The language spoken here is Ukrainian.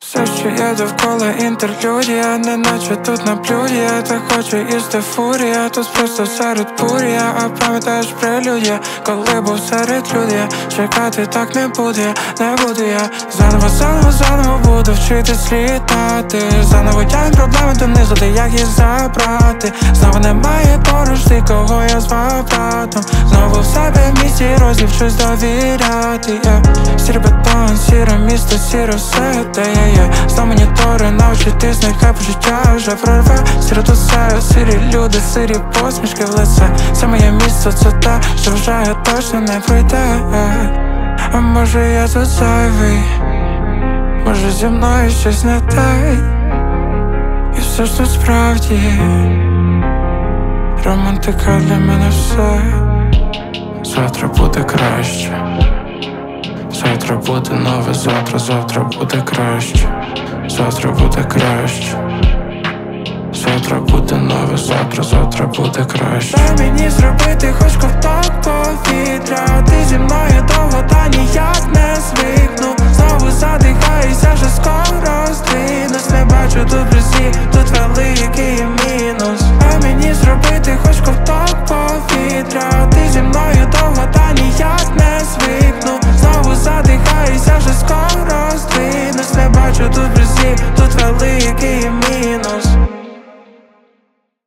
Все, що є довкола інтерлюдія, неначе тут на блюді. Я так хочу їсти фурія, тут просто серед буря. А пам'ятаєш прелюдія, коли був серед людей. Чекати так не буду я. Заново буду вчитись літати. Заново тягнуть проблеми донизу, де як їх забрати. Знову немає поруч ти, кого я звав братом. Знову в себе в місті розвівчусь довіряти. Сірий бетон, сіре місто, сіре все, де я є. Знов монітори навчитись, нехай почуття вже прорве. Сіре тут все, сірі люди, сірі посмішки в лице. Це моє місце, це те, що вже точно не пройде. А може я тут зайвий, може зі мною щось не те. І все ж тут справді романтика для мене все. Завтра буде краще, завтра буде нове, завтра буде краще. Завтра буде краще, завтра буде нове, завтра буде краще. Дай мені зробити хоч ковток повітря. Ти зі мною довго, та ніяк не звикну. Знову задихаюся, вже скоро здвинусь. Не бачу тут близі, тут великий